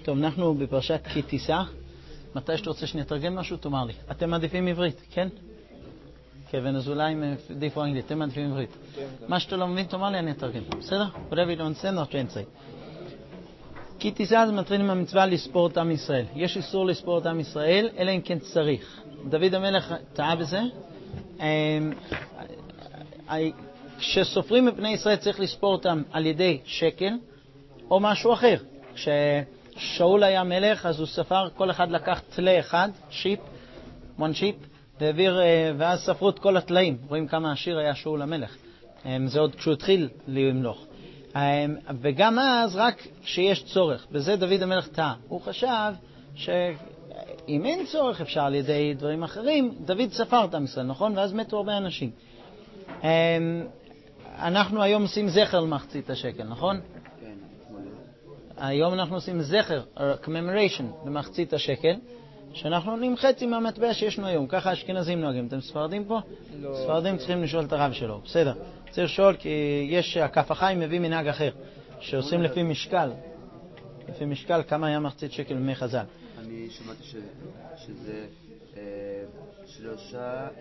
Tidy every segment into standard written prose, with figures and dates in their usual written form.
טוב, אנחנו בפרשת כי תישא. מתי שאתה רוצה שנתרגם משהו, תאמר לי. אתם מעדיפים עברית, כן? כן, אז אולי אם עדיפו אנגלית, אתם מעדיפים עברית. מה שאתה לא מבין, תאמר לי, אני אתרגם. בסדר? whatever you don't say, not translate. כי תישא זה מטריד עם המצווה לספור את עם ישראל. יש איסור לספור את עם ישראל, אלא אם כן צריך. דוד המלך טעה בזה. כשסופרים מפני ישראל צריך לספור אותם על ידי שקל או משהו אחר. כששאול היה מלך, אז הוא ספר, כל אחד לקח תלה אחד, one sheep, ואז ספרו את כל התלאים. רואים כמה עשיר היה שאול המלך. זה עוד כשהוא התחיל למלוך. וגם אז רק שיש צורך. בזה דוד המלך טעה. הוא חשב שאם אין צורך אפשר על ידי דברים אחרים, דוד ספר את עם ישראל, נכון? ואז מתו הרבה אנשים. אנחנו היום עושים זכר למחצית השקל, נכון? כן. היום אנחנו עושים זכר, commemoration, למחצית השקל, שאנחנו עולים חצי מהמטבע שישנו היום. ככה אשכנזים נוהגים. אתם ספרדים פה? לא. ספרדים צריכים לשאול את הרב שלו. בסדר. צריך לשאול כי יש, הכף החיים מביא מנהג אחר, שעושים לפי משקל. לפי משקל כמה היה מחצית שקל במי חז"ל. אני שמעתי שזה 3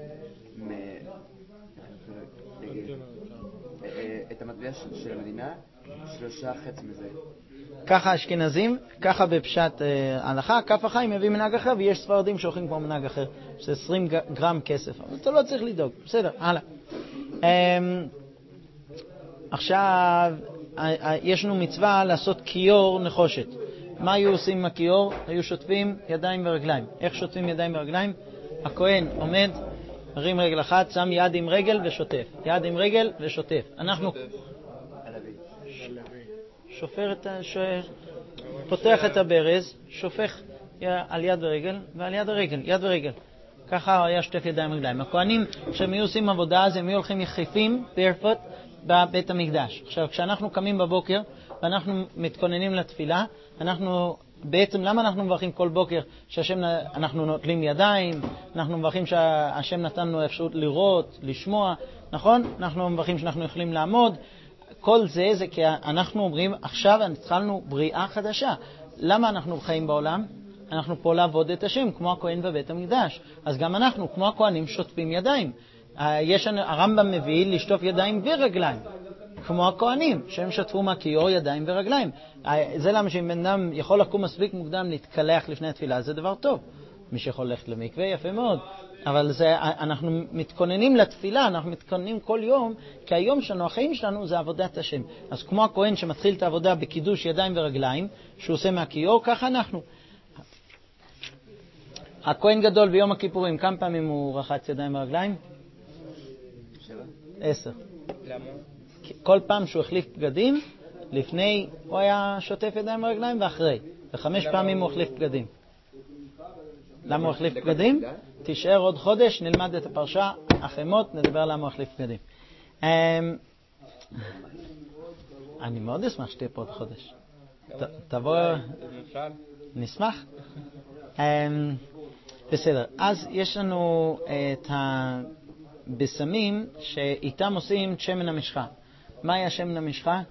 את המטבע של המדינה, 3 חצי מזה. ככה אשכנזים, ככה בפשט הלכה, כף החיים מביא מנהג אחר, ויש ספרדים שהולכים כמו מנהג אחר, שזה 20 גרם כסף. אבל אתה לא צריך לדאוג. בסדר, הלאה. עכשיו, יש לנו מצווה לעשות כיור נחושת. מה היו עושים עם הכיור? היו שוטפים ידיים ורגליים. איך שוטפים ידיים ורגליים? הכהן עומד, מרים רגל אחת, שם יד עם רגל ושוטף. יד עם רגל ושוטף. אנחנו שופר את פותח את הברז, שופך על יד ורגל ועל יד הרגל, יד ורגל. ככה היה שוטף ידיים ורגליים. הכהנים, כשהם היו עושים עבודה, אז הם היו הולכים יחפים, barefoot, בבית המקדש. עכשיו, כשאנחנו קמים בבוקר ואנחנו מתכוננים לתפילה, אנחנו בעצם, למה אנחנו מברכים כל בוקר אנחנו נוטלים ידיים, אנחנו מברכים שהשם נתן לנו אפשרות לראות, לשמוע, נכון? אנחנו מברכים שאנחנו יכולים לעמוד. כל זה כי אנחנו אומרים, עכשיו התחלנו בריאה חדשה. למה אנחנו חיים בעולם? אנחנו פה לעבוד את השם, כמו הכהן בבית המקדש. אז גם אנחנו, כמו הכהנים, שוטפים ידיים. הרמב"ם מביא לשטוף ידיים ורגליים, כמו הכהנים, שהם שטפו מהכיור ידיים ורגליים. זה למה שאם בן אדם יכול לקום מספיק מוקדם להתקלח לפני התפילה, זה דבר טוב. מי שיכול ללכת למקווה, יפה מאוד. אבל אנחנו מתכוננים לתפילה, אנחנו מתכוננים כל יום, כי היום שלנו, החיים שלנו, זה עבודת השם. אז כמו הכהן שמתחיל את העבודה בקידוש ידיים ורגליים, שהוא עושה מהכיור, ככה אנחנו. הכהן גדול ביום הכיפורים, כמה פעמים הוא רחץ ידיים ורגליים? 10. למה? כל פעם שהוא החליף בגדים, לפני הוא היה שוטף ידיים ורגליים ואחרי. ו5 פעמים הוא החליף בגדים. למה הוא החליף בגדים? תישאר עוד חודש, נלמד את הפרשה, החמות, נדבר למה הוא החליף בגדים. אני מאוד אשמח שתהיה פה עוד חודש. תבוא... נשמח? בסדר. אז יש לנו את הבשמים שאיתם עושים שמן המשחה. מה היה שמן המשחה?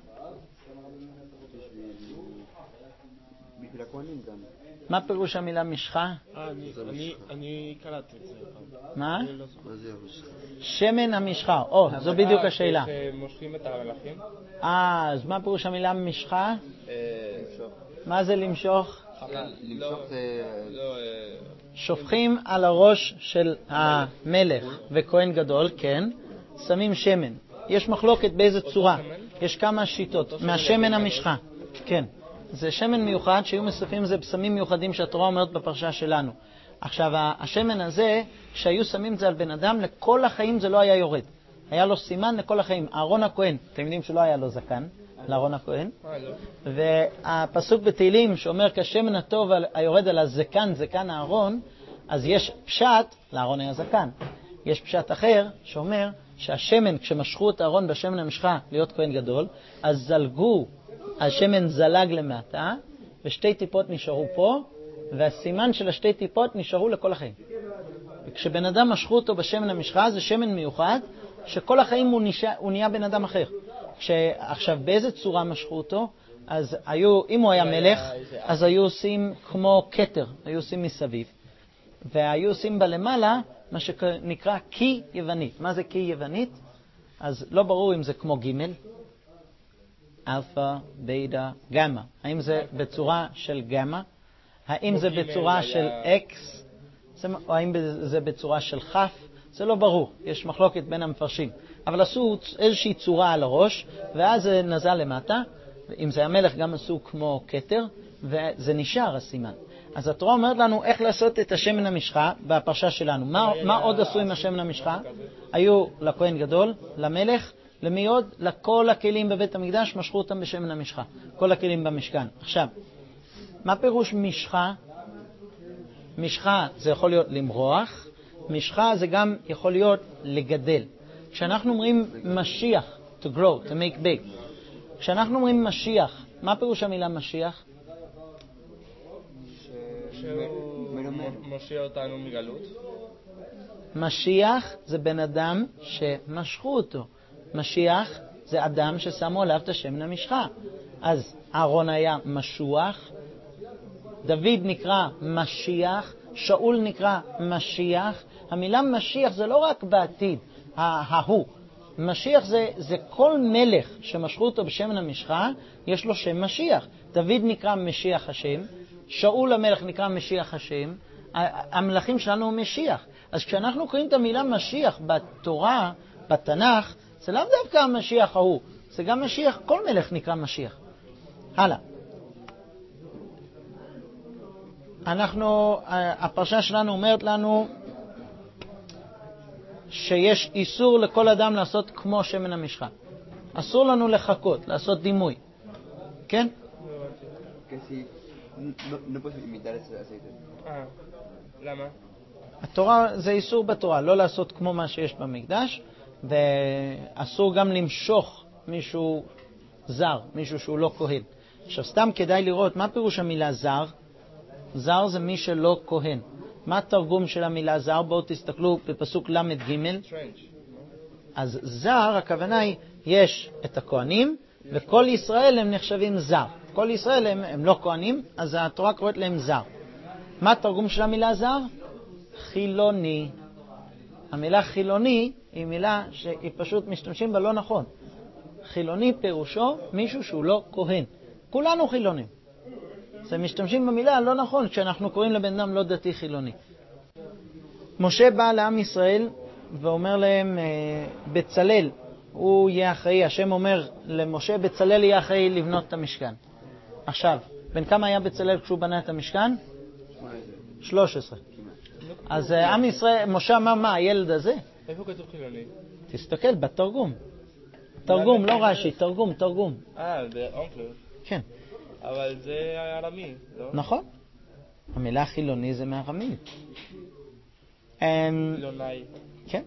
בשביל הכהנים גם. מה פירוש המילה משחה? אני קראתי את זה. מה? מה זה המשחה? שמן המשחה. זו בדיוק השאלה. שמושכים את המלאכים? אז מה פירוש המילה משחה? מה זה למשוך? למשוך זה... שופכים על הראש של המלך וכהן גדול, כן, שמים שמן. יש מחלוקת באיזה צורה. יש כמה שיטות. מהשמן המשחה. כן. זה שמן מיוחד שהיו מספים זה בשמים מיוחדים שהתורה אומרת בפרשה שלנו. עכשיו, השמן הזה, שהיו שמים זה על בן אדם, לכל החיים זה לא היה יורד. היה לו סימן לכל החיים. אהרון הכהן, אתם יודעים שלא היה לו זקן, לאהרון הכהן. והפסוק בתהילים שאומר כשמן הטוב היורד על הזקן, זקן אהרון, אז יש פשט, לאהרון היה זקן. יש פשט אחר שאומר שהשמן, כשמשכו את אהרון בשמן המשחה להיות כהן גדול, אז זלגו, השמן זלג למטה, ושתי טיפות נשארו פה, והסימן של השתי טיפות נשארו לכל החיים. וכשבן אדם משכו אותו בשמן המשחה, זה שמן מיוחד, שכל החיים הוא נהיה בן אדם אחר. עכשיו, באיזה צורה משכו אותו? אז אם הוא היה מלך, אז היו עושים כמו כתר, היו עושים מסביב. והיו עושים בלמעלה מה שנקרא קי יוונית. מה זה קי יוונית? אז לא ברור אם זה כמו ג', אלפא, בייטה, גמא. האם זה בצורה של גמא? האם זה בצורה של אקס? או האם זה בצורה של חף? זה לא ברור, יש מחלוקת בין המפרשים. אבל עשו איזושהי צורה על הראש, ואז זה נזל למטה. אם זה המלך גם עשו כמו כתר, וזה נשאר הסימן. אז התורה אומרת לנו איך לעשות את השמן המשחה בפרשה שלנו. מה עוד עשו עם השמן המשחה? היו לכהן גדול, למלך, למי עוד? לכל הכלים בבית המקדש, משכו אותם בשמן המשחה. כל הכלים במשכן. עכשיו, מה פירוש משחה? משחה זה יכול להיות למרוח, משחה זה גם יכול להיות לגדל. כשאנחנו אומרים משיח, to grow, to make big. כשאנחנו אומרים משיח, מה פירוש המילה משיח? שהוא מושיע אותנו מגלות. משיח זה בן אדם שמשכו אותו. משיח זה אדם ששמו עליו את השמן המשחה. אז אהרון היה משוח, דוד נקרא משיח, שאול נקרא משיח. המילה משיח זה לא רק בעתיד, ההוא. משיח זה כל מלך שמשכו אותו בשמן המשחה, יש לו שם משיח. דוד נקרא משיח השם, שאול המלך נקרא משיח השם, המלכים שלנו הוא משיח. אז כשאנחנו קוראים את המילה משיח בתורה, בתנ"ך, זה לאו דווקא המשיח ההוא, זה גם משיח, כל מלך נקרא משיח. הלאה. הפרשה שלנו אומרת לנו שיש איסור לכל אדם לעשות כמו שמן המשחה. אסור לנו לחכות, לעשות דימוי. כן? למה? התורה, זה איסור בתורה, לא לעשות כמו מה שיש במקדש, ואסור גם למשוך מישהו זר, מישהו שהוא לא כהן. עכשיו, סתם כדאי לראות מה פירוש המילה זר. זר זה מי שלא כהן. מה התרגום של המילה זר? בואו תסתכלו בפסוק למד ג'. אז זר, הכוונה היא, יש את הכהנים, וכל ישראל הם נחשבים זר. כל ישראל הם לא כהנים, אז התורה קוראת להם זר. מה התרגום של המילה זר? חילוני. המילה חילוני היא מילה שהיא פשוט משתמשים בה לא נכון. חילוני פירושו מישהו שהוא לא כהן. כולנו חילונים. זה משתמשים במילה לא נכון כשאנחנו קוראים לבן אדם לא דתי חילוני. משה בא לעם ישראל ואומר להם, בצלאל הוא יהיה אחראי. השם אומר למשה, בצלאל יהיה אחראי לבנות את המשכן. עכשיו, בן כמה היה בצלאל כשהוא בנה את המשכן? 13. אז עם ישראל, משה אמר, מה, הילד הזה? איפה כתוב חילוני? תסתכל בתרגום. תרגום, לא רש"י, תרגום. זה אונקלר. כן. אבל זה ארמי, לא? נכון. המילה חילוני זה מארמי. חילוני. כן.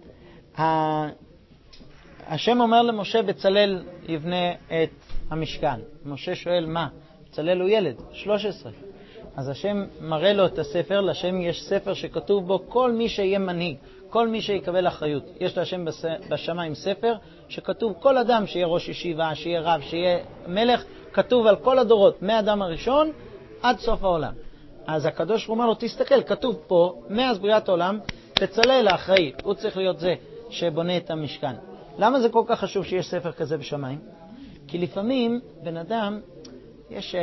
השם אומר למשה, בצלאל יבנה את המשכן. משה שואל, מה? בצלאל הוא ילד, 13. אז השם מראה לו את הספר, לשם יש ספר שכתוב בו כל מי שיהיה מנהיג, כל מי שיקבל אחריות. יש להשם בשמיים ספר שכתוב כל אדם שיהיה ראש ישיבה, שיהיה רב, שיהיה מלך, כתוב על כל הדורות, מהאדם הראשון עד סוף העולם. אז הקדוש ברוך הוא אומר לו, תסתכל, כתוב פה, מאז בריאת העולם, בצלאל האחראי, הוא צריך להיות זה שבונה את המשכן. למה זה כל כך חשוב שיש ספר כזה בשמיים? כי לפעמים בן אדם, יש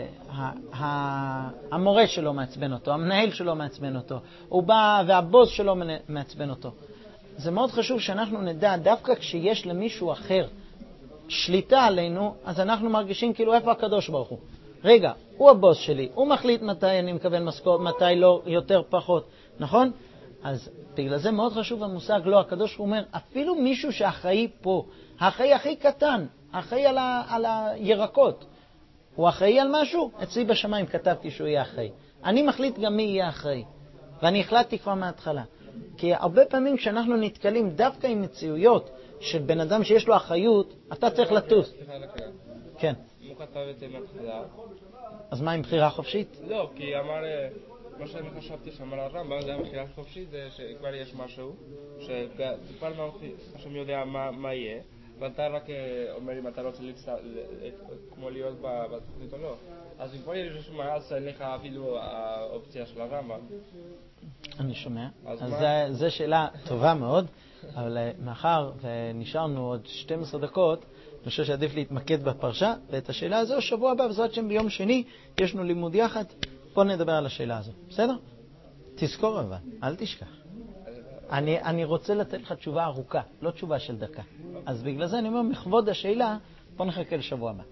המורה שלו מעצבן אותו, המנהל שלו מעצבן אותו, הוא בא והבוס שלו מעצבן אותו. זה מאוד חשוב שאנחנו נדע, דווקא כשיש למישהו אחר שליטה עלינו, אז אנחנו מרגישים כאילו איפה הקדוש ברוך הוא. רגע, הוא הבוס שלי, הוא מחליט מתי אני מקבל משכורת, מתי לא, יותר פחות, נכון? אז בגלל זה מאוד חשוב המושג לא, הקדוש ברוך הוא אומר, אפילו מישהו שאחראי פה, האחראי הכי קטן, האחראי על הירקות, הוא אחראי על משהו? אצלי בשמיים כתבתי שהוא יהיה אחראי. אני מחליט גם מי יהיה אחראי. ואני החלטתי כבר מההתחלה. כי הרבה פעמים כשאנחנו נתקלים דווקא עם מציאויות של בן אדם שיש לו אחריות, אתה צריך לטוס. כן. הוא כתב את זה מהתחלה. אז מה עם בחירה חופשית? לא, כי אמר, מה שאני חשבתי שאמר הרמב"ם, זה הבחירה חופשית, זה שכבר יש משהו, שכבר השם יודע מה יהיה, ואתה רק אומר אם אתה רוצה כמו להיות בתוכנית או לא. אז אם פה יש איזשהו מעץ אין לך אפילו האופציה של הרמב"ם. אני שומע. אז זו שאלה טובה מאוד, אבל מאחר ונשארנו עוד 12 דקות, אני חושב שעדיף להתמקד בפרשה, ואת השאלה הזו שבוע הבא, בעזרת השם ביום שני, יש לנו לימוד יחד, בוא נדבר על השאלה הזו. בסדר? תזכור אבל, אל תשכח. אני רוצה לתת לך תשובה ארוכה, לא תשובה של דקה. אז בגלל זה אני אומר, מכבוד השאלה, בוא נחכה לשבוע הבא.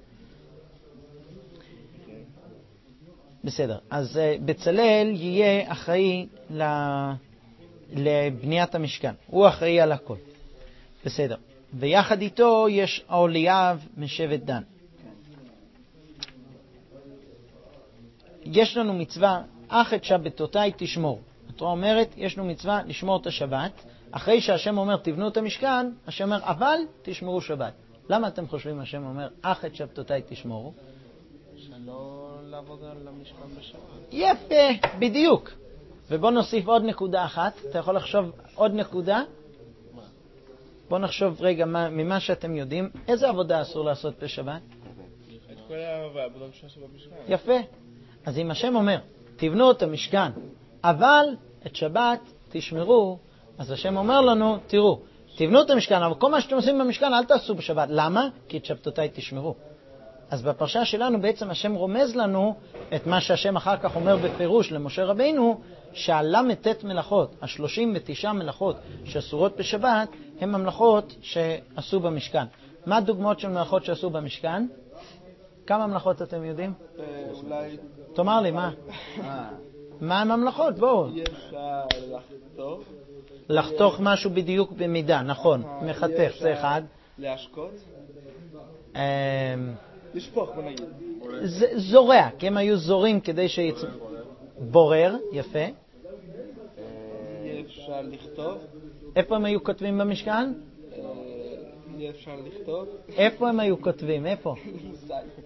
בסדר, אז בצלאל יהיה אחראי לבניית המשכן. הוא אחראי על הכל. בסדר. ויחד איתו יש אוליאב משבט דן. יש לנו מצווה, אך את שבתותיי תשמור. התורה אומרת, יש לנו מצווה לשמור את השבת. אחרי שהשם אומר, תבנו את המשכן, השם אומר, אבל תשמרו שבת. למה אתם חושבים השם אומר, אך את שבתותיי תשמורו? שלא לעבוד על המשכן בשבת. יפה, בדיוק. ובוא נוסיף עוד נקודה אחת. אתה יכול לחשוב עוד נקודה? בוא נחשוב רגע ממה שאתם יודעים. איזה עבודה אסור לעשות בשבת? את כל העבודות שעשו במשכן. יפה. אז אם השם אומר, תבנו את המשכן, אבל את שבת תשמרו, אז השם אומר לנו, תראו, תבנו את המשכן, אבל כל מה שאתם עושים במשכן אל תעשו בשבת. למה? כי את שבתותיי תשמרו. אז בפרשה שלנו בעצם השם רומז לנו את מה שהשם אחר כך אומר בפירוש למשה רבינו, שהל"ט מלאכות, ה-39 מלאכות שאסורות בשבת, הן המלאכות שעשו במשכן. מה הדוגמאות של מלאכות שעשו במשכן? כמה מלאכות אתם יודעים? אולי... תאמר לי, מה? מה הם המלאכות? בואו. אפשר לחתוך. לחתוך משהו בדיוק במידה, נכון. מחתך, זה אחד. להשקות. לשפוך, בוא נגיד. זורע, כי הם היו זורים כדי שיצאו. בורר, יפה. יהיה אפשר לכתוב. איפה הם היו כותבים במשכן? יהיה אפשר לכתוב. איפה הם היו כותבים? איפה?